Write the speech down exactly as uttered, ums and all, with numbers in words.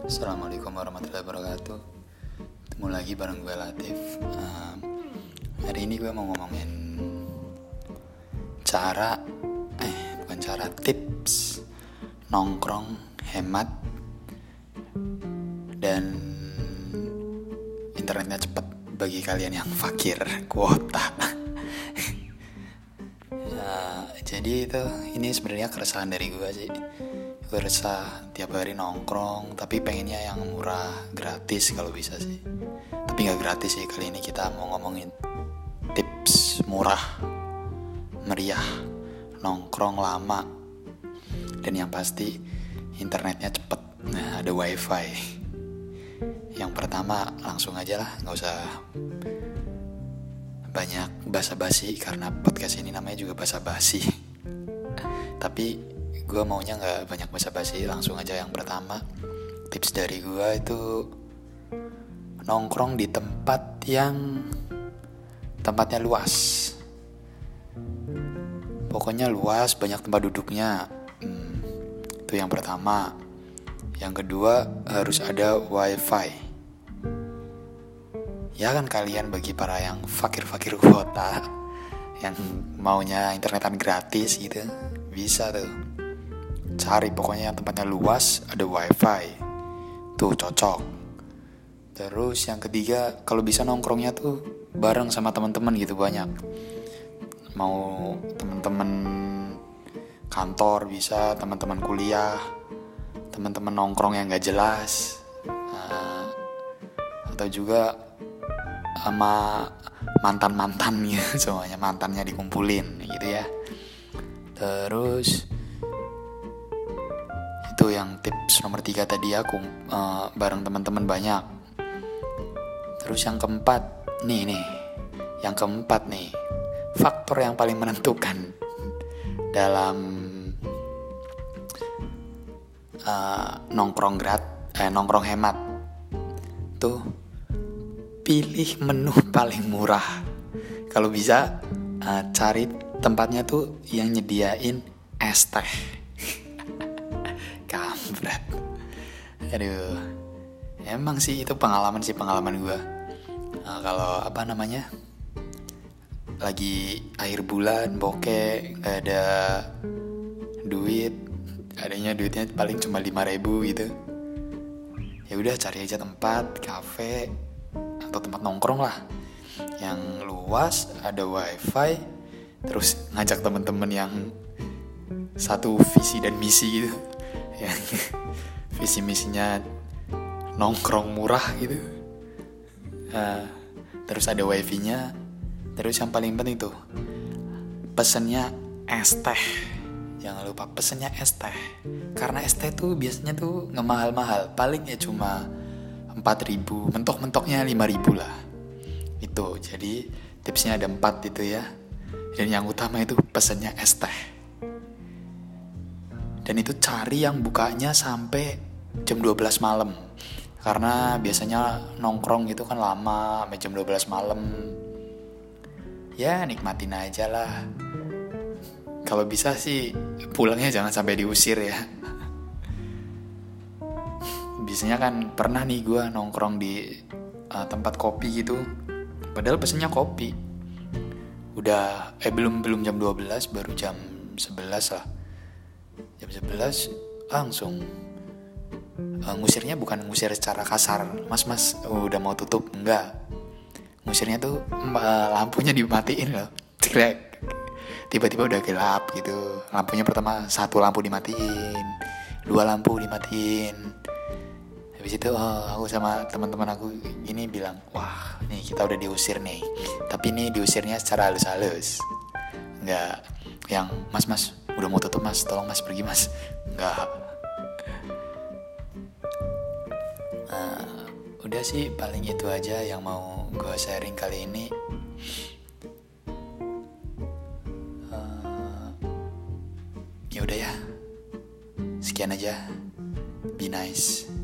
Assalamualaikum warahmatullahi wabarakatuh. Ketemu lagi bareng gue Latif. um, Hari ini gue mau ngomongin Cara Eh bukan cara, tips nongkrong hemat dan internetnya cepat bagi kalian yang fakir kuota. Ya, jadi itu ini sebenarnya keresahan dari gue sih. Gue resah tiap hari nongkrong, tapi pengennya yang murah, gratis kalau bisa sih. Tapi gak gratis sih, kali ini kita mau ngomongin tips murah, meriah, nongkrong lama, dan yang pasti internetnya cepet. Nah, ada wifi. Yang pertama langsung aja lah, gak usah banyak basa-basi, karena podcast ini namanya juga basa-basi. Tapi gue maunya gak banyak basa-basi, langsung aja yang pertama. Tips dari gue itu nongkrong di tempat yang tempatnya luas. Pokoknya luas, banyak tempat duduknya. hmm, Itu yang pertama. Yang kedua, harus ada wifi. Ya kan kalian, bagi para yang fakir-fakir kuota, yang maunya internetan gratis gitu, bisa tuh cari pokoknya yang tempatnya luas, ada wifi, tuh cocok. Terus yang ketiga, kalau bisa nongkrongnya tuh bareng sama teman-teman gitu, banyak. Mau teman-teman kantor bisa, teman-teman kuliah, teman-teman nongkrong yang gak jelas, uh, atau juga sama mantan-mantan gitu, semuanya mantannya dikumpulin gitu ya. Terus itu yang tips nomor tiga tadi, aku uh, bareng teman-teman banyak. Terus yang keempat nih nih yang keempat nih faktor yang paling menentukan dalam uh, nongkrong grat eh, nongkrong hemat tuh, pilih menu paling murah. Kalau bisa uh, cari tempatnya tuh yang nyediain es teh. Kampret. Aduh. Emang sih itu pengalaman sih pengalaman gue. Nah, kalau apa namanya, lagi akhir bulan bokeh, gak ada duit, adanya duitnya paling cuma lima ribu gitu. Ya udah, cari aja tempat kafe atau tempat nongkrong lah yang luas, ada wifi, terus ngajak teman-teman yang satu visi dan misi gitu. Yang visi misinya nongkrong murah gitu. Uh, terus ada wifi-nya. Terus yang paling penting tuh, pesennya es teh. Jangan lupa pesennya es teh. Karena es teh tuh biasanya tuh gak mahal-mahal, paling ya cuma empat ribu, mentok-mentoknya lima ribu lah. Itu jadi tipsnya ada empat itu ya. Dan yang utama itu pesennya es teh. Dan itu cari yang bukanya sampai jam dua belas malam. Karena biasanya nongkrong gitu kan lama, sampai jam dua belas malam. Ya nikmatin aja lah. Kalau bisa sih pulangnya jangan sampai diusir ya. Biasanya kan pernah nih gue nongkrong di uh, tempat kopi gitu, padahal pesennya kopi. Udah eh belum belum jam dua belas, baru jam sebelas lah. Jam sebelas langsung uh, ngusirnya bukan ngusir secara kasar, mas mas uh, udah mau tutup, enggak. Ngusirnya tuh uh, lampunya dimatiin loh. Tiba-tiba udah gelap gitu. Lampunya pertama satu lampu dimatiin, dua lampu dimatiin. Habis itu oh, aku sama teman-teman aku ini bilang, wah nih kita udah diusir nih. Tapi nih diusirnya secara halus-halus, enggak yang mas mas udah mau tutup mas, tolong mas pergi mas. Enggak. Nah, udah sih paling itu aja yang mau gue sharing kali ini. uh, Ya udah ya, sekian aja. Be nice.